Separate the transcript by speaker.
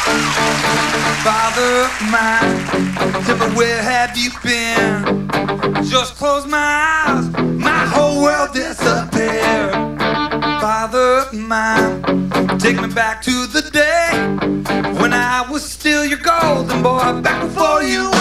Speaker 1: Father of mine, tell me where have you been? Just close my eyes, my whole world disappeared. Father of mine, take me back to the day when I was still your golden boy, back before you